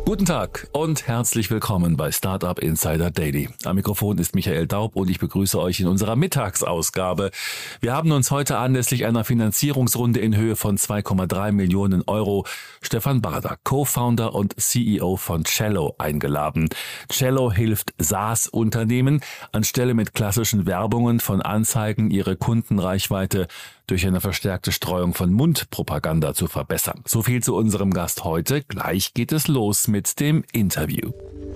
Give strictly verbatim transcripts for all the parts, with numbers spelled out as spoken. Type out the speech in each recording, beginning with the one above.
Guten Tag und herzlich willkommen bei Startup Insider Daily. Am Mikrofon ist Michael Daub und ich begrüße euch in unserer Mittagsausgabe. Wir haben uns heute anlässlich einer Finanzierungsrunde in Höhe von zwei Komma drei Millionen Euro Stefan Bader, Co-Founder und C E O von Cello, eingeladen. Cello hilft SaaS-Unternehmen, anstelle mit klassischen Werbungen von Anzeigen ihre Kundenreichweite durch eine verstärkte Streuung von Mundpropaganda zu verbessern. So viel zu unserem Gast heute. Gleich geht es los mit dem Interview.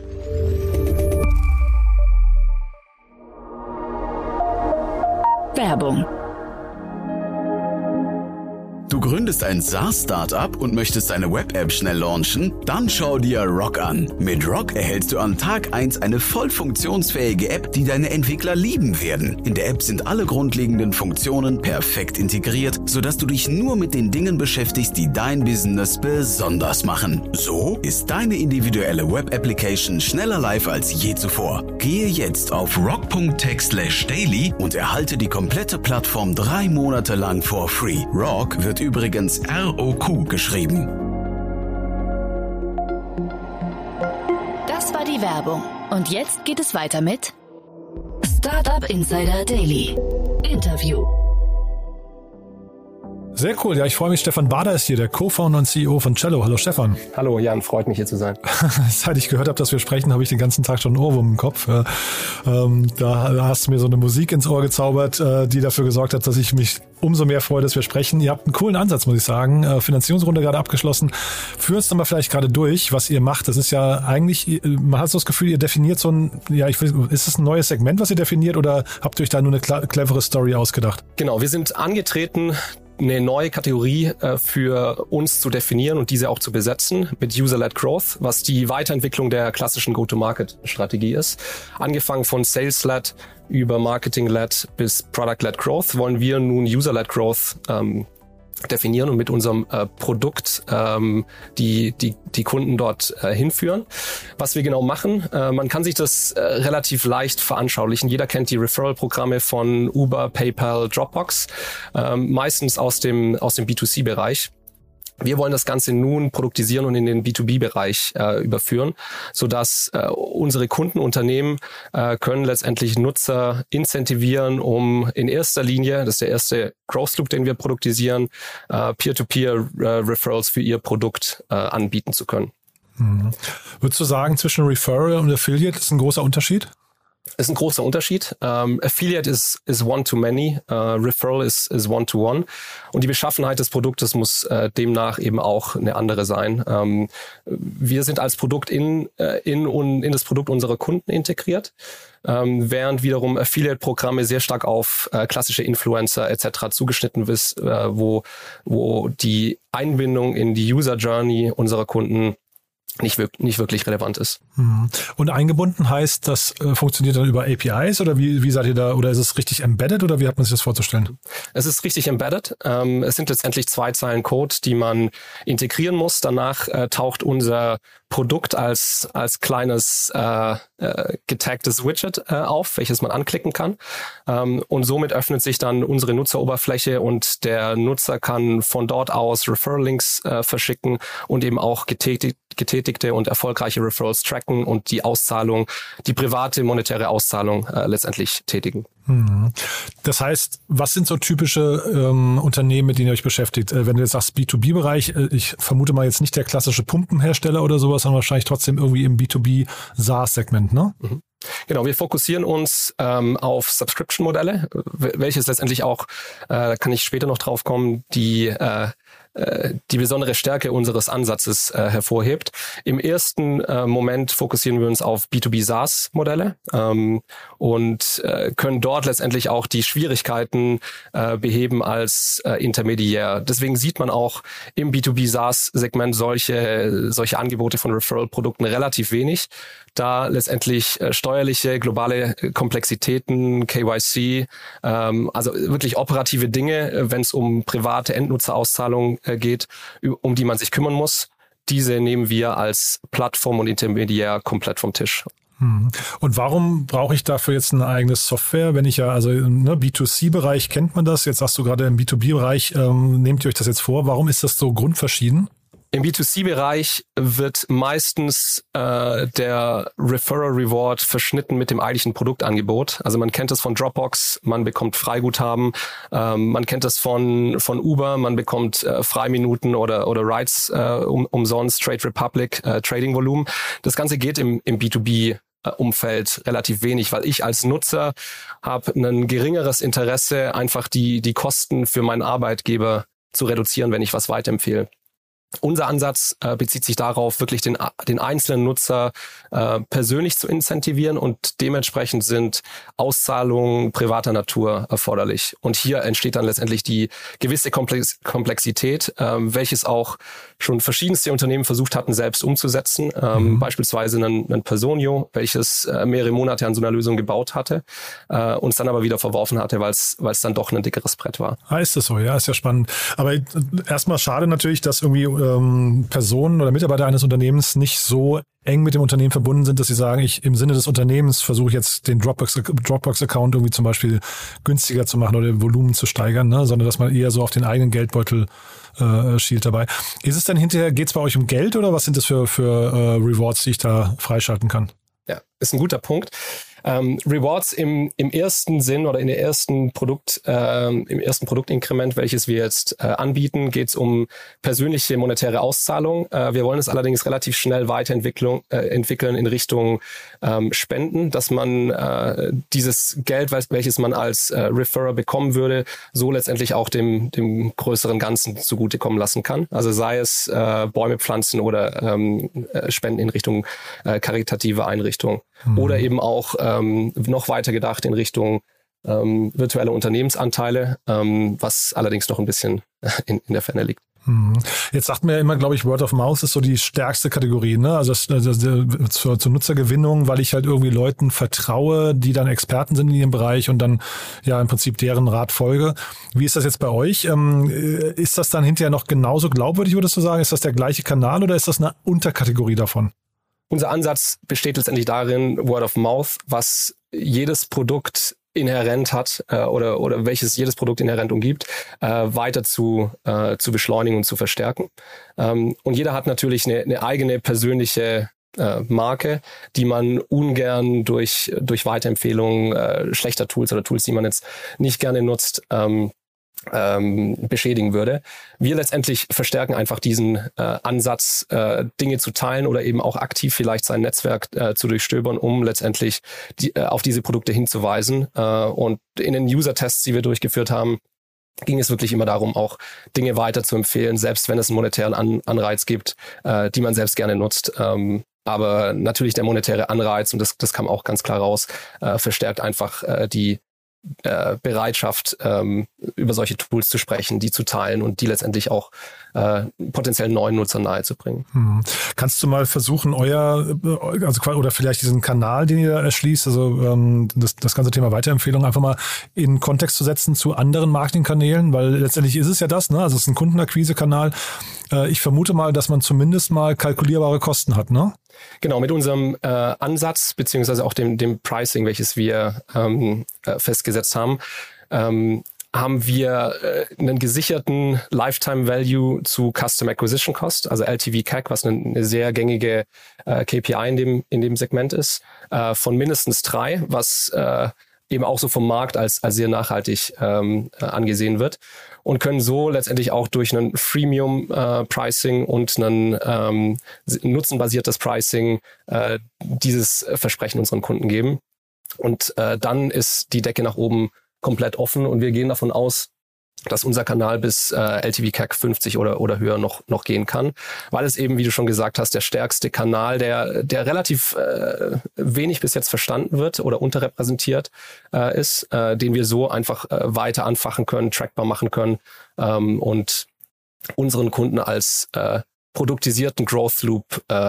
Werbung. Du gründest ein SaaS-Startup und möchtest deine Web-App schnell launchen? Dann schau dir Rock an. Mit Rock erhältst du an Tag eins eine voll funktionsfähige App, die deine Entwickler lieben werden. In der App sind alle grundlegenden Funktionen perfekt integriert, sodass du dich nur mit den Dingen beschäftigst, die dein Business besonders machen. So ist deine individuelle Web-Application schneller live als je zuvor. Gehe jetzt auf rock punkt tech slash daily und erhalte die komplette Plattform drei Monate lang for free. Rock wird übrigens R O Q geschrieben. Das war die Werbung. Und jetzt geht es weiter mit Startup Insider Daily. Interview. Sehr cool. Ja, ich freue mich. Stefan Bader ist hier, der Co-Founder und C E O von Cello. Hallo Stefan. Hallo Jan, freut mich hier zu sein. Seit ich gehört habe, dass wir sprechen, habe ich den ganzen Tag schon einen Ohrwurm im Kopf. Ähm, da hast du mir so eine Musik ins Ohr gezaubert, äh, die dafür gesorgt hat, dass ich mich umso mehr freue, dass wir sprechen. Ihr habt einen coolen Ansatz, muss ich sagen. Äh, Finanzierungsrunde gerade abgeschlossen. Führ uns doch mal vielleicht gerade durch, was ihr macht. Das ist ja eigentlich, man hat so das Gefühl, ihr definiert so ein, ja, ich weiß, ist das ein neues Segment, was ihr definiert, oder habt ihr euch da nur eine clevere Story ausgedacht? Genau, wir sind angetreten, eine neue Kategorie äh, für uns zu definieren und diese auch zu besetzen mit User-led Growth, was die Weiterentwicklung der klassischen Go-to-Market-Strategie ist. Angefangen von Sales-led über Marketing-led bis Product-led Growth wollen wir nun User-led Growth ähm, definieren und mit unserem äh, Produkt ähm, die die die Kunden dort äh, hinführen. Was wir genau machen, äh, man kann sich das äh, relativ leicht veranschaulichen. Jeder kennt die Referral-Programme von Uber, PayPal, Dropbox, ähm, meistens aus dem aus dem B zwei C-Bereich. Wir wollen das Ganze nun produktisieren und in den B zwei B-Bereich äh, überführen, sodass äh, unsere Kundenunternehmen äh, können letztendlich Nutzer incentivieren, um in erster Linie, das ist der erste Growth Loop, den wir produktisieren, äh, Peer-to-Peer-Referrals für ihr Produkt äh, anbieten zu können. Mhm. Würdest du sagen, zwischen Referral und Affiliate ist ein großer Unterschied? Ist ein großer Unterschied. Um, Affiliate ist ist one-to-many, uh, Referral ist ist one-to-one. Und die Beschaffenheit des Produktes muss uh, demnach eben auch eine andere sein. Um, wir sind als Produkt in uh, in und in das Produkt unserer Kunden integriert, um, während wiederum Affiliate-Programme sehr stark auf uh, klassische Influencer et cetera zugeschnitten ist, uh, wo wo die Einbindung in die User-Journey unserer Kunden nicht wirklich, nicht wirklich relevant ist. Und eingebunden heißt, das äh, funktioniert dann über A P Is oder wie, wie seid ihr da, oder ist es richtig embedded oder wie hat man sich das vorzustellen? Es ist richtig embedded. Ähm, es sind letztendlich zwei Zeilen Code, die man integrieren muss. Danach äh, taucht unser Produkt als als kleines äh, äh, getagtes Widget äh, auf, welches man anklicken kann. Ähm, und somit öffnet sich dann unsere Nutzeroberfläche und der Nutzer kann von dort aus Referral-Links äh, verschicken und eben auch getätigt, getätigte und erfolgreiche Referrals tracken und die Auszahlung, die private monetäre Auszahlung äh, letztendlich tätigen. Das heißt, was sind so typische ähm, Unternehmen, mit denen ihr euch beschäftigt? Äh, wenn du jetzt sagst B zwei B-Bereich, äh, ich vermute mal jetzt nicht der klassische Pumpenhersteller oder sowas, sondern wahrscheinlich trotzdem irgendwie im B zwei B-SaaS-Segment, ne? Mhm. Genau, wir fokussieren uns ähm, auf Subscription-Modelle, welches letztendlich auch, äh, da kann ich später noch drauf kommen, die äh, die besondere Stärke unseres Ansatzes äh, hervorhebt. Im ersten äh, Moment fokussieren wir uns auf B zwei B SaaS-Modelle ähm, und äh, können dort letztendlich auch die Schwierigkeiten äh, beheben als äh, Intermediär. Deswegen sieht man auch im B zwei B SaaS-Segment solche solche Angebote von Referral-Produkten relativ wenig, da letztendlich äh, steuerliche, globale Komplexitäten, K Y C, ähm, also wirklich operative Dinge, äh, wenn es um private Endnutzerauszahlungen geht, um die man sich kümmern muss. Diese nehmen wir als Plattform und Intermediär komplett vom Tisch. Und warum brauche ich dafür jetzt eine eigene Software, wenn ich ja, also ne, B zwei C-Bereich kennt man das, jetzt sagst du gerade im B zwei B-Bereich, ähm, nehmt ihr euch das jetzt vor, warum ist das so grundverschieden? Im B zwei C-Bereich wird meistens äh, der Referral Reward verschnitten mit dem eigentlichen Produktangebot. Also man kennt das von Dropbox, man bekommt Freiguthaben, ähm, man kennt das von von Uber, man bekommt äh, Freiminuten oder oder Rides äh, um, umsonst, Trade Republic, äh, Trading Volumen. Das Ganze geht im im B zwei B Umfeld relativ wenig, weil ich als Nutzer habe ein geringeres Interesse, einfach die die Kosten für meinen Arbeitgeber zu reduzieren, wenn ich was weiterempfehle. Unser Ansatz äh, bezieht sich darauf, wirklich den, den einzelnen Nutzer äh, persönlich zu incentivieren und dementsprechend sind Auszahlungen privater Natur erforderlich. Und hier entsteht dann letztendlich die gewisse Komplex- Komplexität, ähm, welches auch schon verschiedenste Unternehmen versucht hatten, selbst umzusetzen. Ähm, mhm. Beispielsweise ein, ein Personio, welches äh, mehrere Monate an so einer Lösung gebaut hatte, äh, uns dann aber wieder verworfen hatte, weil es weil es dann doch ein dickeres Brett war. Ah, ist das so? Ja, ist ja spannend. Aber erstmal schade natürlich, dass irgendwie Personen oder Mitarbeiter eines Unternehmens nicht so eng mit dem Unternehmen verbunden sind, dass sie sagen, ich im Sinne des Unternehmens versuche jetzt den Dropbox, Dropbox-Account irgendwie zum Beispiel günstiger zu machen oder den Volumen zu steigern, ne? Sondern dass man eher so auf den eigenen Geldbeutel äh, schielt dabei. Ist es denn hinterher, geht es bei euch um Geld oder was sind das für, für äh, Rewards, die ich da freischalten kann? Ja, ist ein guter Punkt. Ähm, Rewards im, im ersten Sinn oder in der ersten Produkt, ähm, im ersten Produktinkrement, welches wir jetzt äh, anbieten, geht es um persönliche monetäre Auszahlung. Äh, wir wollen es allerdings relativ schnell weiterentwickeln äh, entwickeln in Richtung ähm, Spenden, dass man äh, dieses Geld, welches man als äh, Referrer bekommen würde, so letztendlich auch dem, dem größeren Ganzen zugutekommen lassen kann. Also sei es äh, Bäume pflanzen oder ähm, Spenden in Richtung äh, karitative Einrichtungen. Mhm. Oder eben auch ähm, noch weiter gedacht in Richtung ähm, virtuelle Unternehmensanteile, ähm, was allerdings noch ein bisschen in, in der Ferne liegt. Jetzt sagt man ja immer, glaube ich, Word of Mouth ist so die stärkste Kategorie, ne? Also das, das, das, zur, zur Nutzergewinnung, weil ich halt irgendwie Leuten vertraue, die dann Experten sind in ihrem Bereich und dann ja im Prinzip deren Rat folge. Wie ist das jetzt bei euch? Ähm, ist das dann hinterher noch genauso glaubwürdig, würdest du sagen? Ist das der gleiche Kanal oder ist das eine Unterkategorie davon? Unser Ansatz besteht letztendlich darin, Word of Mouth, was jedes Produkt inhärent hat äh, oder oder welches jedes Produkt inhärent umgibt, äh, weiter zu äh, zu beschleunigen und zu verstärken. Ähm, und jeder hat natürlich eine, eine eigene persönliche äh, Marke, die man ungern durch durch Weiterempfehlungen äh, schlechter Tools oder Tools, die man jetzt nicht gerne nutzt, ähm, ähm, beschädigen würde. Wir letztendlich verstärken einfach diesen äh, Ansatz, äh, Dinge zu teilen oder eben auch aktiv vielleicht sein Netzwerk äh, zu durchstöbern, um letztendlich die, äh, auf diese Produkte hinzuweisen. Äh, und in den User-Tests, die wir durchgeführt haben, ging es wirklich immer darum, auch Dinge weiter zu empfehlen, selbst wenn es einen monetären An- Anreiz gibt, äh, die man selbst gerne nutzt. Ähm, aber natürlich der monetäre Anreiz, und das, das kam auch ganz klar raus, äh, verstärkt einfach äh, die Äh, Bereitschaft, ähm, über solche Tools zu sprechen, die zu teilen und die letztendlich auch äh, potenziell neuen Nutzern nahezubringen. Hm. Kannst du mal versuchen, euer, also oder vielleicht diesen Kanal, den ihr erschließt, also ähm, das, das ganze Thema Weiterempfehlung einfach mal in Kontext zu setzen zu anderen Marketingkanälen, weil letztendlich ist es ja das, ne? Also es ist ein Kundenakquise-Kanal. Äh, ich vermute mal, dass man zumindest mal kalkulierbare Kosten hat, ne? Genau, mit unserem äh, Ansatz beziehungsweise auch dem, dem Pricing, welches wir ähm, äh, festgesetzt haben, ähm, haben wir äh, einen gesicherten Lifetime Value zu Customer Acquisition Cost, also L T V C A C, was eine, eine sehr gängige äh, K P I in dem in dem Segment ist, äh, von mindestens drei, was äh, eben auch so vom Markt als als sehr nachhaltig ähm, äh, angesehen wird. Und können so letztendlich auch durch ein Freemium-Pricing äh, und ein ähm, nutzenbasiertes Pricing äh, dieses Versprechen unseren Kunden geben. Und äh, dann ist die Decke nach oben komplett offen und wir gehen davon aus, dass unser Kanal bis äh, L T V C A C fünfzig oder oder höher noch noch gehen kann, weil es eben, wie du schon gesagt hast, der stärkste Kanal, der der relativ äh, wenig bis jetzt verstanden wird oder unterrepräsentiert äh, ist, äh, den wir so einfach äh, weiter anfachen können, trackbar machen können ähm, und unseren Kunden als äh, produktisierten Growth Loop äh,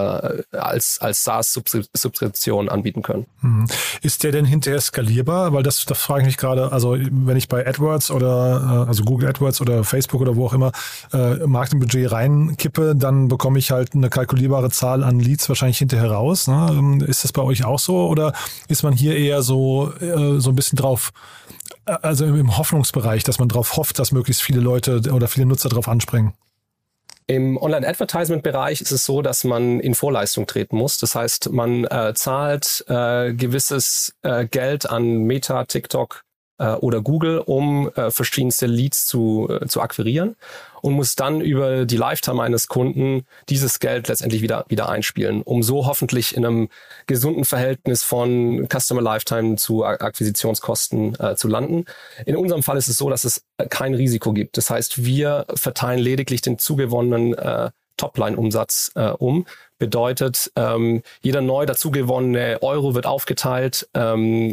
als als SaaS-Subskription anbieten können. Ist der denn hinterher skalierbar? Weil das, das frage ich mich gerade, also wenn ich bei AdWords oder also Google AdWords oder Facebook oder wo auch immer äh, Marketingbudget reinkippe, dann bekomme ich halt eine kalkulierbare Zahl an Leads wahrscheinlich hinterher raus. Ne? Ist das bei euch auch so oder ist man hier eher so äh, so ein bisschen drauf, also im Hoffnungsbereich, dass man darauf hofft, dass möglichst viele Leute oder viele Nutzer drauf anspringen? Im Online-Advertisement-Bereich ist es so, dass man in Vorleistung treten muss. Das heißt, man äh, zahlt äh, gewisses äh, Geld an Meta, TikTok äh, oder Google, um äh, verschiedenste Leads zu, äh, zu akquirieren und muss dann über die Lifetime eines Kunden dieses Geld letztendlich wieder, wieder einspielen, um so hoffentlich in einem gesunden Verhältnis von Customer Lifetime zu Akquisitionskosten äh, zu landen. In unserem Fall ist es so, dass es kein Risiko gibt. Das heißt, wir verteilen lediglich den zugewonnenen äh, Topline-Umsatz äh, um. Bedeutet, ähm, jeder neu dazugewonnene Euro wird aufgeteilt ähm,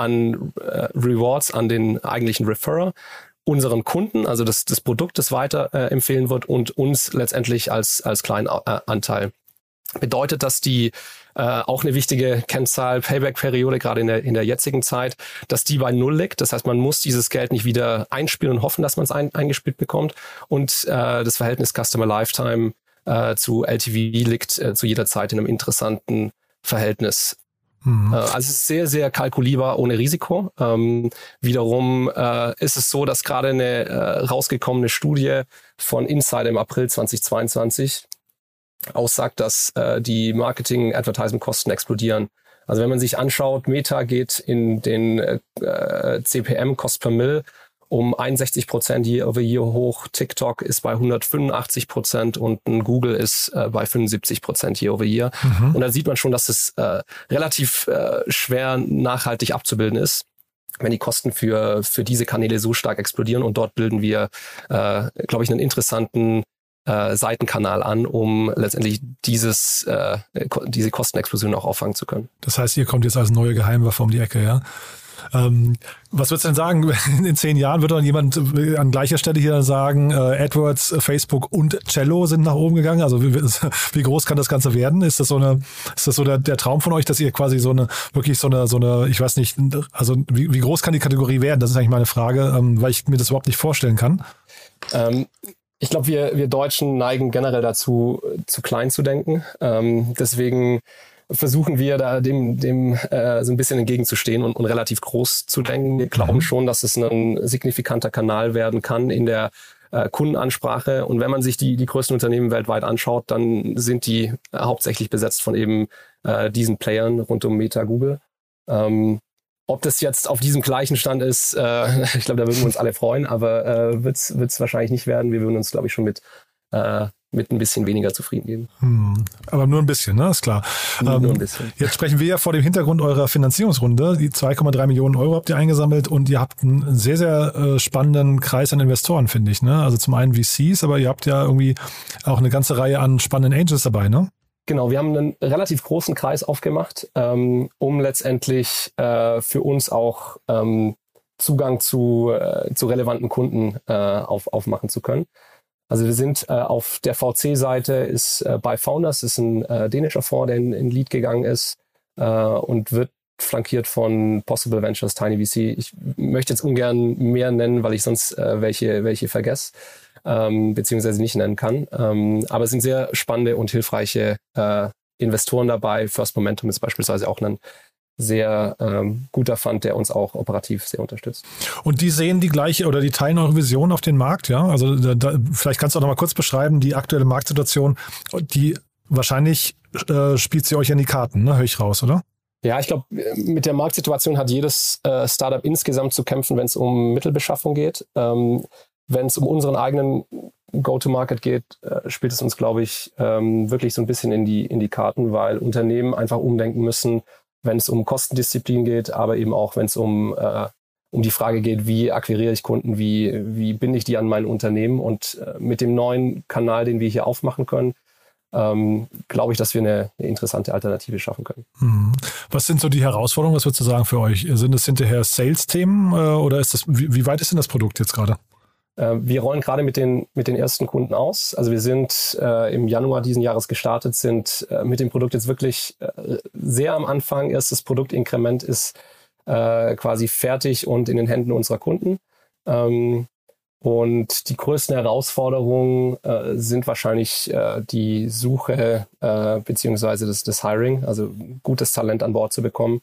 an äh, Rewards, an den eigentlichen Referrer, unseren Kunden, also das, das Produkt, das weiter äh, empfehlen wird und uns letztendlich als, als kleinen äh, Anteil. Bedeutet, dass die äh, auch eine wichtige Kennzahl, Payback-Periode, gerade in der, in der jetzigen Zeit, dass die bei Null liegt. Das heißt, man muss dieses Geld nicht wieder einspielen und hoffen, dass man es ein, eingespielt bekommt. Und äh, das Verhältnis Customer Lifetime äh, zu L T V liegt äh, zu jeder Zeit in einem interessanten Verhältnis. Mhm. Also es ist sehr, sehr kalkulierbar ohne Risiko. Ähm, wiederum äh, ist es so, dass gerade eine äh, rausgekommene Studie von Insider im April zweitausendzweiundzwanzig aussagt, dass äh, die Marketing-Advertising-Kosten explodieren. Also wenn man sich anschaut, Meta geht in den äh, C P M, Cost per Mill, um einundsechzig Prozent year over year hoch. TikTok ist bei hundertfünfundachtzig Prozent und ein Google ist äh, bei fünfundsiebzig Prozent year over year. Mhm. Und da sieht man schon, dass es äh, relativ äh, schwer nachhaltig abzubilden ist, wenn die Kosten für für diese Kanäle so stark explodieren. Und dort bilden wir, äh, glaube ich, einen interessanten äh, Seitenkanal an, um letztendlich dieses äh, diese Kostenexplosion auch auffangen zu können. Das heißt, ihr kommt jetzt als neue Geheimwaffe um die Ecke, ja? Ähm, was würdest du denn sagen, in zehn Jahren wird dann jemand an gleicher Stelle hier sagen, äh, AdWords, Facebook und Cello sind nach oben gegangen? Also wie, wie groß kann das Ganze werden? Ist das so eine, ist das so der, der Traum von euch, dass ihr quasi so eine, wirklich so eine, so eine, ich weiß nicht, also wie, wie groß kann die Kategorie werden? Das ist eigentlich meine Frage, ähm, weil ich mir das überhaupt nicht vorstellen kann. Ähm, ich glaube, wir, wir Deutschen neigen generell dazu, zu klein zu denken. Ähm, deswegen versuchen wir da dem, dem äh, so ein bisschen entgegenzustehen und, und relativ groß zu denken. Wir glauben schon, dass es ein signifikanter Kanal werden kann in der äh, Kundenansprache. Und wenn man sich die, die größten Unternehmen weltweit anschaut, dann sind die äh, hauptsächlich besetzt von eben äh, diesen Playern rund um Meta, Google. Ähm, ob das jetzt auf diesem gleichen Stand ist, äh, ich glaube, da würden wir uns alle freuen, aber äh, wird es wahrscheinlich nicht werden. Wir würden uns, glaube ich, schon mit äh, mit ein bisschen weniger zufrieden geben. Hm, aber nur ein bisschen, ne? Ist klar. Nur, ähm, nur ein bisschen. Jetzt sprechen wir ja vor dem Hintergrund eurer Finanzierungsrunde. Die zwei Komma drei Millionen Euro habt ihr eingesammelt und ihr habt einen sehr, sehr äh, spannenden Kreis an Investoren, finde ich, ne? Also zum einen V Cs, aber ihr habt ja irgendwie auch eine ganze Reihe an spannenden Angels dabei, ne? Genau, wir haben einen relativ großen Kreis aufgemacht, ähm, um letztendlich äh, für uns auch ähm, Zugang zu, äh, zu relevanten Kunden äh, auf, aufmachen zu können. Also wir sind äh, auf der V C-Seite ist äh, bei Founders, ist ein äh, dänischer Fonds, der in, in Lead gegangen ist äh, und wird flankiert von Possible Ventures, Tiny V C. Ich möchte jetzt ungern mehr nennen, weil ich sonst äh, welche welche vergesse, ähm, beziehungsweise nicht nennen kann. Ähm, aber es sind sehr spannende und hilfreiche äh, Investoren dabei. First Momentum ist beispielsweise auch ein sehr ähm, guter Fund, der uns auch operativ sehr unterstützt. Und die sehen die gleiche oder die teilen eure Vision auf den Markt, ja? Also da, da, vielleicht kannst du auch noch mal kurz beschreiben, die aktuelle Marktsituation, die wahrscheinlich äh, spielt sie euch in die Karten, ne? Höre ich raus, oder? Ja, ich glaube, mit der Marktsituation hat jedes äh, Startup insgesamt zu kämpfen, wenn es um Mittelbeschaffung geht. Ähm, wenn es um unseren eigenen Go-to-Market geht, äh, spielt es uns, glaube ich, ähm, wirklich so ein bisschen in die, in die Karten, weil Unternehmen einfach umdenken müssen, wenn es um Kostendisziplin geht, aber eben auch, wenn es um, äh, um die Frage geht, wie akquiriere ich Kunden, wie, wie binde ich die an mein Unternehmen. Und äh, mit dem neuen Kanal, den wir hier aufmachen können, ähm, glaube ich, dass wir eine, eine interessante Alternative schaffen können. Mhm. Was sind so die Herausforderungen, was würdest du sagen für euch? Sind es hinterher Sales-Themen äh, oder ist das, wie, wie weit ist denn das Produkt jetzt gerade? Wir rollen gerade mit den, mit den ersten Kunden aus. Also wir sind äh, im Januar diesen Jahres gestartet, sind äh, mit dem Produkt jetzt wirklich äh, sehr am Anfang. Erstes Produktinkrement ist äh, quasi fertig und in den Händen unserer Kunden. Ähm, und die größten Herausforderungen äh, sind wahrscheinlich äh, die Suche äh, beziehungsweise das, das Hiring, also gutes Talent an Bord zu bekommen.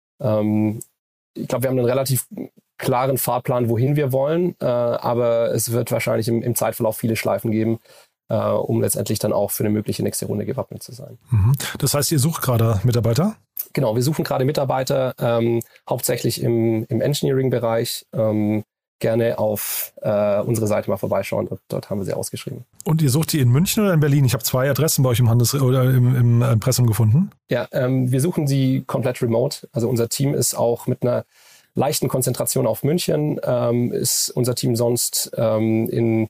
Ähm, ich glaube, wir haben einen relativ klaren Fahrplan, wohin wir wollen, äh, aber es wird wahrscheinlich im, im Zeitverlauf viele Schleifen geben, äh, um letztendlich dann auch für eine mögliche nächste Runde gewappnet zu sein. Mhm. Das heißt, ihr sucht gerade Mitarbeiter? Genau, wir suchen gerade Mitarbeiter, ähm, hauptsächlich im, im Engineering-Bereich. Ähm, gerne auf äh, unsere Seite mal vorbeischauen. Dort, dort haben wir sie ausgeschrieben. Und ihr sucht die in München oder in Berlin? Ich habe zwei Adressen bei euch im Handels- oder im, im Impressum gefunden. Ja, ähm, wir suchen sie komplett remote. Also unser Team ist auch mit einer leichten Konzentration auf München. Ähm, ist unser Team sonst ähm, in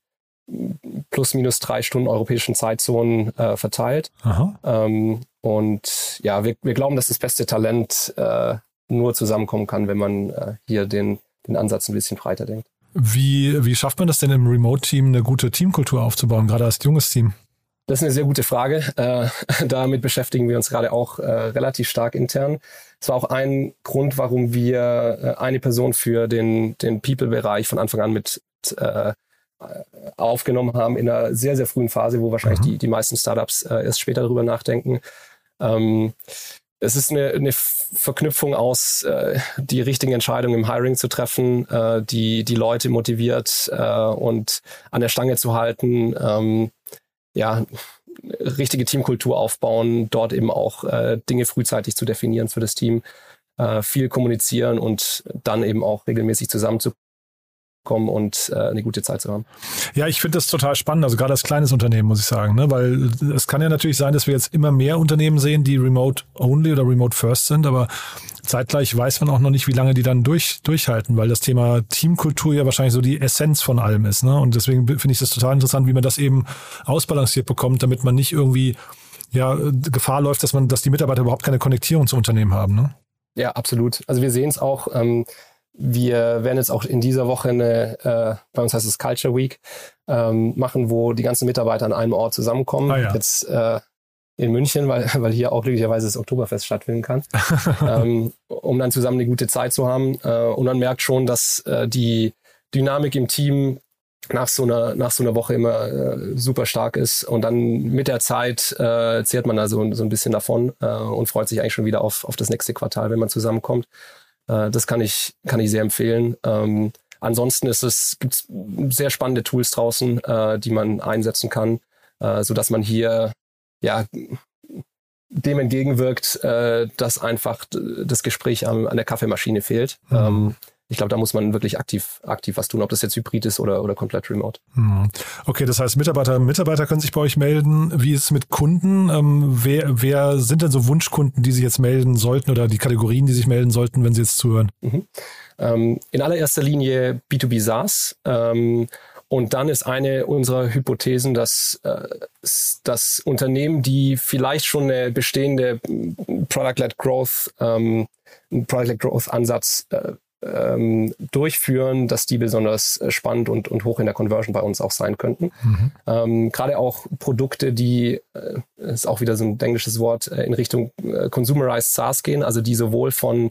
plus minus drei Stunden europäischen Zeitzonen äh, verteilt. Aha. Ähm, und ja, wir, wir glauben, dass das beste Talent äh, nur zusammenkommen kann, wenn man äh, hier den den Ansatz ein bisschen breiter denkt. Wie, wie schafft man das denn im Remote-Team, eine gute Teamkultur aufzubauen, gerade als junges Team? Das ist eine sehr gute Frage. Äh, damit beschäftigen wir uns gerade auch äh, relativ stark intern. Es war auch ein Grund, warum wir äh, eine Person für den, den People-Bereich von Anfang an mit äh, aufgenommen haben in einer sehr, sehr frühen Phase, wo wahrscheinlich mhm. die, die meisten Startups äh, erst später darüber nachdenken. Ähm, Es ist eine, eine Verknüpfung aus, äh, die richtigen Entscheidungen im Hiring zu treffen, äh, die, die Leute motiviert äh, und an der Stange zu halten, ähm, ja, richtige Teamkultur aufbauen, dort eben auch äh, Dinge frühzeitig zu definieren für das Team, äh, viel kommunizieren und dann eben auch regelmäßig zusammenzukommen und äh, eine gute Zeit zu haben. Ja, ich finde das total spannend, also gerade als kleines Unternehmen, muss ich sagen, ne? Weil es kann ja natürlich sein, dass wir jetzt immer mehr Unternehmen sehen, die Remote-Only oder Remote-First sind, aber zeitgleich weiß man auch noch nicht, wie lange die dann durch, durchhalten, weil das Thema Teamkultur ja wahrscheinlich so die Essenz von allem ist, ne? Und deswegen finde ich das total interessant, wie man das eben ausbalanciert bekommt, damit man nicht irgendwie ja Gefahr läuft, dass man, dass die Mitarbeiter überhaupt keine Konnektierung zum Unternehmen haben, ne? Ja, absolut. Also wir sehen es auch, ähm, wir werden jetzt auch in dieser Woche eine, äh, bei uns heißt es Culture Week, ähm, machen, wo die ganzen Mitarbeiter an einem Ort zusammenkommen. Ah, ja. Jetzt äh, in München, weil, weil hier auch glücklicherweise das Oktoberfest stattfinden kann, ähm, um dann zusammen eine gute Zeit zu haben. Äh, und man merkt schon, dass äh, die Dynamik im Team nach so einer, nach so einer Woche immer äh, super stark ist. Und dann mit der Zeit äh, zehrt man da so, so ein bisschen davon äh, und freut sich eigentlich schon wieder auf, auf das nächste Quartal, wenn man zusammenkommt. Das kann ich, kann ich sehr empfehlen. Ähm, ansonsten ist es, gibt es sehr spannende Tools draußen, äh, die man einsetzen kann, äh, sodass man hier ja dem entgegenwirkt, äh, dass einfach das Gespräch an, an der Kaffeemaschine fehlt. Mhm. Ähm, ich glaube, da muss man wirklich aktiv, aktiv was tun, ob das jetzt hybrid ist oder, oder komplett remote. Okay, das heißt, Mitarbeiter, Mitarbeiter können sich bei euch melden. Wie ist es mit Kunden? Ähm, wer, wer sind denn so Wunschkunden, die sich jetzt melden sollten oder die Kategorien, die sich melden sollten, wenn sie jetzt zuhören? Mhm. Ähm, in allererster Linie B zwei B SaaS. Ähm, und dann ist eine unserer Hypothesen, dass äh, das Unternehmen, die vielleicht schon eine bestehende Product-led Growth, ähm, Product-led Growth Ansatz äh, Ähm, durchführen, dass die besonders spannend und, und hoch in der Conversion bei uns auch sein könnten. Mhm. Ähm, gerade auch Produkte, die, äh, ist auch wieder so ein englisches Wort, äh, in Richtung äh, Consumerized SaaS gehen, also die sowohl von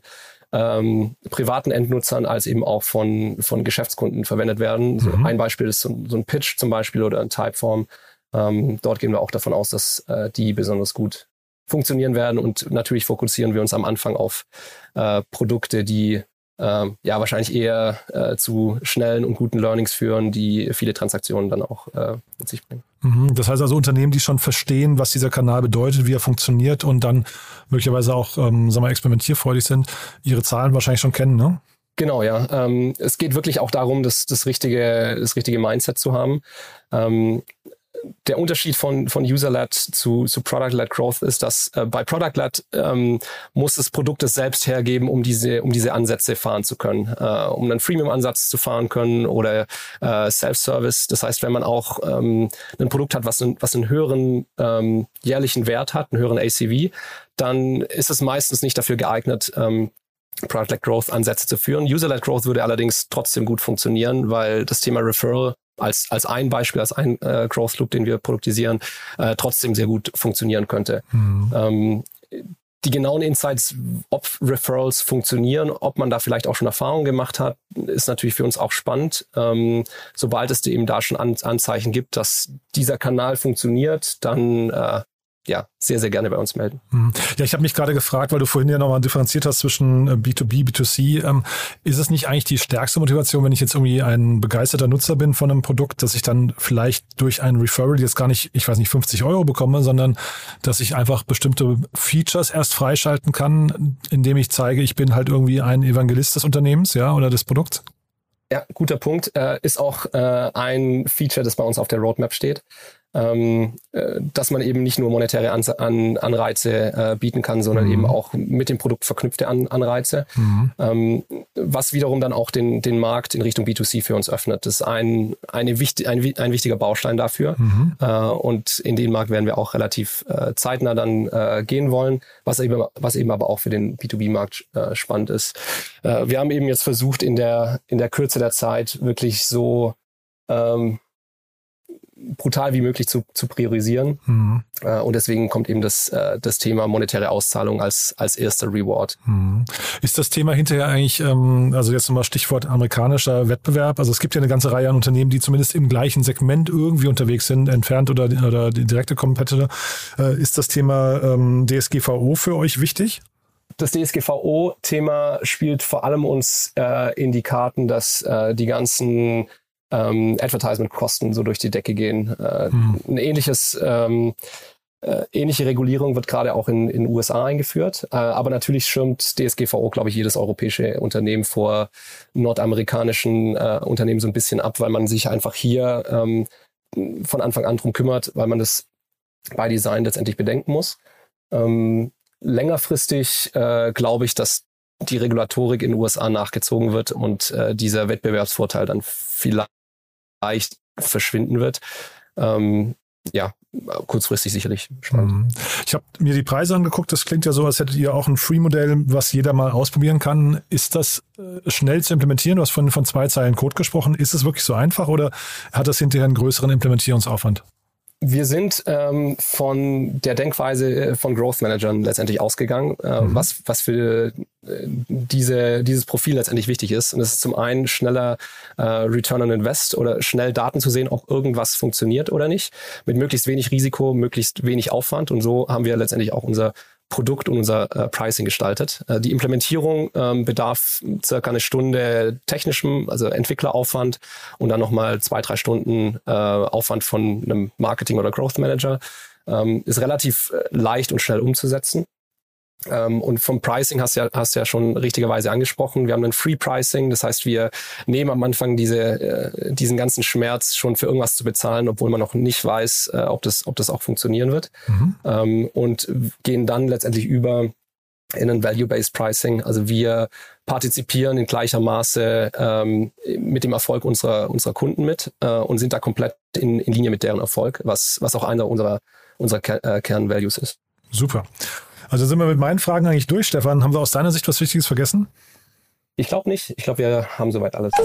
ähm, privaten Endnutzern als eben auch von, von Geschäftskunden verwendet werden. Mhm. So ein Beispiel ist so, so ein Pitch zum Beispiel oder ein Typeform. Ähm, dort gehen wir auch davon aus, dass äh, die besonders gut funktionieren werden und natürlich fokussieren wir uns am Anfang auf äh, Produkte, die Ähm, ja, wahrscheinlich eher äh, zu schnellen und guten Learnings führen, die viele Transaktionen dann auch äh, mit sich bringen. Das heißt also Unternehmen, die schon verstehen, was dieser Kanal bedeutet, wie er funktioniert und dann möglicherweise auch, ähm, sagen wir, experimentierfreudig sind, ihre Zahlen wahrscheinlich schon kennen, ne? Genau, ja. Ähm, es geht wirklich auch darum, das, das, richtige, das richtige Mindset zu haben. Ähm, Der Unterschied von, von User-led zu, zu Product-led Growth ist, dass äh, bei Product-led ähm, muss das Produkt es selbst hergeben, um diese, um diese Ansätze fahren zu können, äh, um einen Freemium-Ansatz zu fahren können oder äh, Self-Service. Das heißt, wenn man auch ähm, ein Produkt hat, was, ein, was einen höheren ähm, jährlichen Wert hat, einen höheren A C V, dann ist es meistens nicht dafür geeignet, ähm, Product-led Growth Ansätze zu führen. User-led Growth würde allerdings trotzdem gut funktionieren, weil das Thema Referral als als ein Beispiel, als ein äh, Growth Loop, den wir produktisieren, äh, trotzdem sehr gut funktionieren könnte. Mhm. Ähm, die genauen Insights, ob Referrals funktionieren, ob man da vielleicht auch schon Erfahrungen gemacht hat, ist natürlich für uns auch spannend. Ähm, sobald es eben da schon An- Anzeichen gibt, dass dieser Kanal funktioniert, dann äh, ja, sehr, sehr gerne bei uns melden. Ja, ich habe mich gerade gefragt, weil du vorhin ja nochmal differenziert hast zwischen B zwei B, B zwei C. Ähm, ist es nicht eigentlich die stärkste Motivation, wenn ich jetzt irgendwie ein begeisterter Nutzer bin von einem Produkt, dass ich dann vielleicht durch einen Referral jetzt gar nicht, ich weiß nicht, fünfzig Euro bekomme, sondern dass ich einfach bestimmte Features erst freischalten kann, indem ich zeige, ich bin halt irgendwie ein Evangelist des Unternehmens, ja, oder des Produkts? Ja, guter Punkt. Äh, ist auch äh, ein Feature, das bei uns auf der Roadmap steht. Ähm, äh, dass man eben nicht nur monetäre An- An- Anreize äh, bieten kann, sondern mhm. eben auch mit dem Produkt verknüpfte An- Anreize, mhm. ähm, was wiederum dann auch den, den Markt in Richtung B zwei C für uns öffnet. Das ist ein, eine wichtig, ein, ein wichtiger Baustein dafür mhm. äh, und in den Markt werden wir auch relativ äh, zeitnah dann äh, gehen wollen, was eben, was eben aber auch für den B zwei B-Markt äh, spannend ist. Äh, wir haben eben jetzt versucht, in der, in der Kürze der Zeit wirklich so ähm, brutal wie möglich zu, zu priorisieren. Mhm. Äh, und deswegen kommt eben das, äh, das Thema monetäre Auszahlung als, als erster Reward. Mhm. Ist das Thema hinterher eigentlich, ähm, also jetzt nochmal Stichwort amerikanischer Wettbewerb, also es gibt ja eine ganze Reihe an Unternehmen, die zumindest im gleichen Segment irgendwie unterwegs sind, entfernt oder, oder die direkte Competitor. Äh, ist das Thema ähm, D S G V O für euch wichtig? Das D S G V O-Thema spielt vor allem uns äh, in die Karten, dass äh, die ganzen Ähm, Advertisement-Kosten so durch die Decke gehen. Äh, hm. Ein ähnliches, ähm, äh, ähnliche Regulierung wird gerade auch in den U S A eingeführt. Äh, aber natürlich schirmt D S G V O, glaube ich, jedes europäische Unternehmen vor nordamerikanischen äh, Unternehmen so ein bisschen ab, weil man sich einfach hier ähm, von Anfang an drum kümmert, weil man das by Design letztendlich bedenken muss. Ähm, längerfristig äh, glaube ich, dass die Regulatorik in den U S A nachgezogen wird und äh, dieser Wettbewerbsvorteil dann vielleicht verschwinden wird. Ähm, ja, kurzfristig sicherlich spannend. Ich habe mir die Preise angeguckt. Das klingt ja so, als hättet ihr auch ein Free-Modell, was jeder mal ausprobieren kann. Ist das äh, schnell zu implementieren? Du hast von, von zwei Zeilen Code gesprochen. Ist es wirklich so einfach oder hat das hinterher einen größeren Implementierungsaufwand? Wir sind ähm, von der Denkweise von Growth Managern letztendlich ausgegangen, äh, mhm. was, was für äh, diese, dieses Profil letztendlich wichtig ist. Und das ist zum einen schneller äh, Return on Invest oder schnell Daten zu sehen, ob irgendwas funktioniert oder nicht, mit möglichst wenig Risiko, möglichst wenig Aufwand. Und so haben wir letztendlich auch unser Produkt und unser äh, Pricing gestaltet. Äh, die Implementierung ähm, bedarf circa eine Stunde technischem, also Entwickleraufwand und dann nochmal zwei, drei Stunden äh, Aufwand von einem Marketing- oder Growth Manager. Ähm, ist relativ äh, leicht und schnell umzusetzen. Ähm, und vom Pricing hast du ja, hast du ja schon richtigerweise angesprochen. Wir haben ein Free Pricing, das heißt, wir nehmen am Anfang diese, äh, diesen ganzen Schmerz schon für irgendwas zu bezahlen, obwohl man noch nicht weiß, äh, ob das, ob das auch funktionieren wird. Mhm. Ähm, und gehen dann letztendlich über in ein Value-Based Pricing. Also wir partizipieren in gleicher Maße ähm, mit dem Erfolg unserer, unserer Kunden mit äh, und sind da komplett in, in Linie mit deren Erfolg, was, was auch einer unserer, unserer Ker- äh, Kernvalues ist. Super. Also sind wir mit meinen Fragen eigentlich durch, Stefan. Haben wir aus deiner Sicht was Wichtiges vergessen? Ich glaube nicht. Ich glaube, wir haben soweit alles.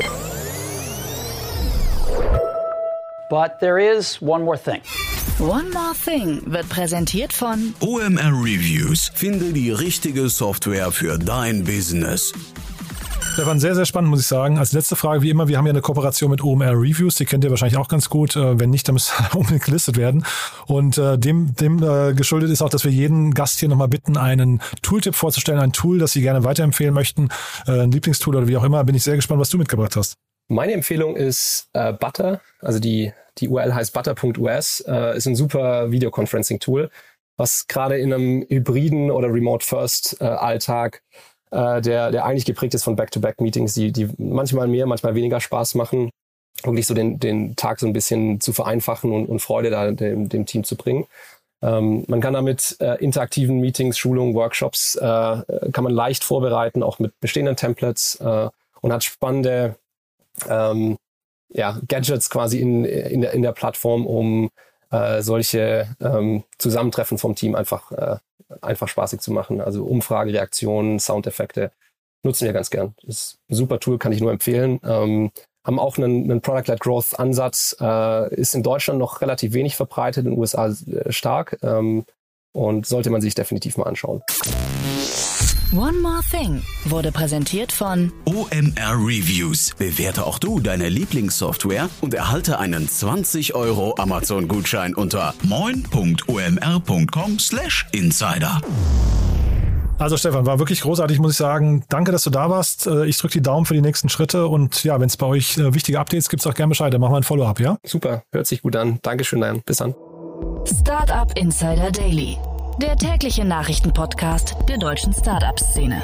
But there is one more thing. One More Thing wird präsentiert von O M R Reviews. Finde die richtige Software für dein Business. Stefan, sehr, sehr spannend, muss ich sagen. Als letzte Frage, wie immer, wir haben ja eine Kooperation mit O M R Reviews, die kennt ihr wahrscheinlich auch ganz gut. Wenn nicht, dann müsst ihr unbedingt gelistet werden. Und äh, dem, dem äh, geschuldet ist auch, dass wir jeden Gast hier nochmal bitten, einen Tooltip vorzustellen, ein Tool, das sie gerne weiterempfehlen möchten, äh, ein Lieblingstool oder wie auch immer. Bin ich sehr gespannt, was du mitgebracht hast. Meine Empfehlung ist äh, Butter, also die, die U R L heißt butter punkt U S, äh, ist ein super Videoconferencing-Tool, was gerade in einem hybriden oder Remote-First-Alltag äh, der, der eigentlich geprägt ist von Back-to-Back-Meetings, die, die manchmal mehr, manchmal weniger Spaß machen, wirklich so den, den Tag so ein bisschen zu vereinfachen und, und Freude da dem, dem Team zu bringen. Ähm, man kann damit äh, interaktiven Meetings, Schulungen, Workshops, äh, kann man leicht vorbereiten, auch mit bestehenden Templates äh, und hat spannende ähm, ja, Gadgets quasi in, in, der, in der Plattform, um äh, solche ähm, Zusammentreffen vom Team einfach, äh, einfach spaßig zu machen. Also Umfragereaktionen, Soundeffekte nutzen wir ganz gern. Das ist ein super Tool, kann ich nur empfehlen. Ähm, haben auch einen, einen Product-led Growth-Ansatz, äh, ist in Deutschland noch relativ wenig verbreitet, in den U S A äh, stark ähm, und sollte man sich definitiv mal anschauen. One More Thing wurde präsentiert von O M R Reviews. Bewerte auch du deine Lieblingssoftware und erhalte einen zwanzig Euro Amazon-Gutschein unter moin punkt o m r punkt com slash insider. Also Stefan, war wirklich großartig, muss ich sagen. Danke, dass du da warst. Ich drücke die Daumen für die nächsten Schritte und ja, wenn es bei euch wichtige Updates gibt, auch gerne Bescheid. Dann machen wir ein Follow-up, ja? Super, hört sich gut an. Dankeschön, dann. Bis dann. Startup Insider Daily, der tägliche Nachrichtenpodcast der deutschen Startup-Szene.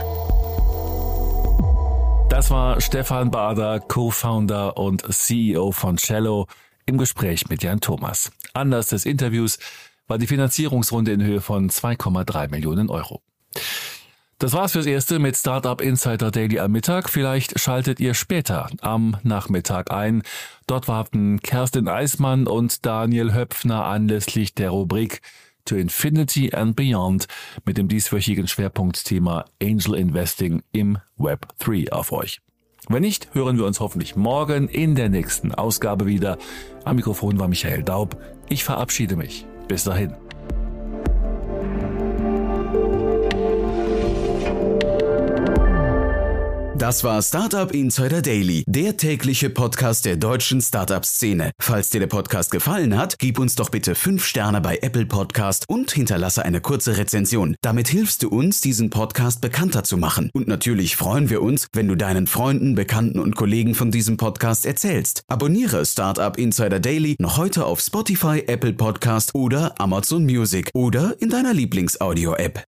Das war Stefan Bader, Co-Founder und C E O von Cello, im Gespräch mit Jan Thomas. Anlass des Interviews war die Finanzierungsrunde in Höhe von zwei Komma drei Millionen Euro. Das war's fürs Erste mit Startup Insider Daily am Mittag. Vielleicht schaltet ihr später am Nachmittag ein. Dort warten Kerstin Eismann und Daniel Höpfner anlässlich der Rubrik To Infinity and Beyond mit dem dieswöchigen Schwerpunktthema Angel Investing im Web drei auf euch. Wenn nicht, hören wir uns hoffentlich morgen in der nächsten Ausgabe wieder. Am Mikrofon war Michael Daub. Ich verabschiede mich. Bis dahin. Das war Startup Insider Daily, der tägliche Podcast der deutschen Startup-Szene. Falls dir der Podcast gefallen hat, gib uns doch bitte fünf Sterne bei Apple Podcast und hinterlasse eine kurze Rezension. Damit hilfst du uns, diesen Podcast bekannter zu machen. Und natürlich freuen wir uns, wenn du deinen Freunden, Bekannten und Kollegen von diesem Podcast erzählst. Abonniere Startup Insider Daily noch heute auf Spotify, Apple Podcast oder Amazon Music oder in deiner Lieblings-Audio-App.